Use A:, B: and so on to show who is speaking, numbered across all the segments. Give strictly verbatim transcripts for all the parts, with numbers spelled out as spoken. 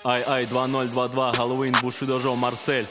A: Ай-ай, два ноль два два, Хэллоуин, Бушидо, Марсель.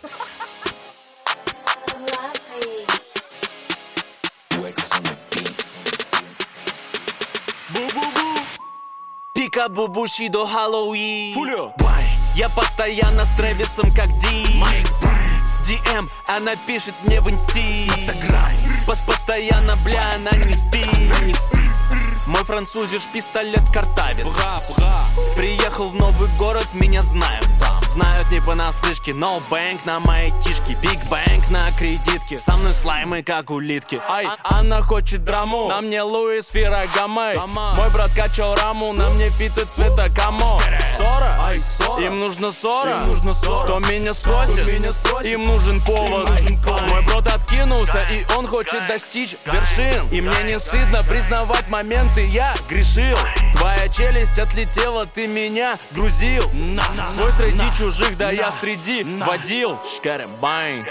A: Пикабу, Бушидо, Хэллоуин.
B: Фулио.
A: Я постоянно с Трэвисом, как Ди. ди эм, она пишет мне в инсти. Пос постоянно, бля, она не спит. Мой французиш пистолет картавит. Приехал в новый город, меня знают там. Знают не понаслышке, но бэнк на моей кишке. Биг бэнк на кредитке. Со мной слаймы, как улитки. Ай, она хочет драму, на мне Луис Феррагамай. Мой брат качал раму, на мне фиты цвета камо. Ссора? Им нужно ссора. Кто меня спросит, им нужен повод. Мой брат откинулся, и он хочет достичь вершин. И мне не стыдно признавать моменты, я грешил. Твоя челюсть отлетела, ты меня грузил. Свой среди чужих, да я среди водил. Шкаребайн.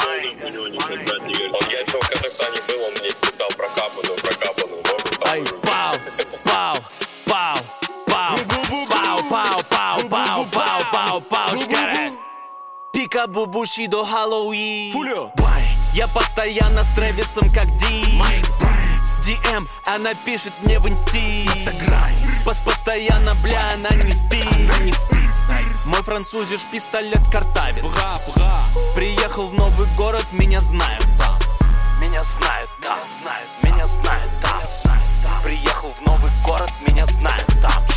C: Он я в Казахстане был, он мне писал про капану, про капану.
A: Ай, пау, пау, пау, пау, пау, пау, пау, пау, пау, пау, пау, шкаре. Пикабу, Бушидо, Хэллоуин.
B: Фулио.
A: Я постоянно с Трэвисом, как Ди. ди эм, она пишет мне в инсти. Пос постоянно, бля, она не спит. Мой французиш пистолет картавит. Приехал в новый город, меня знают там. Меня знают там, меня знают там. Приехал в новый город, меня знают там.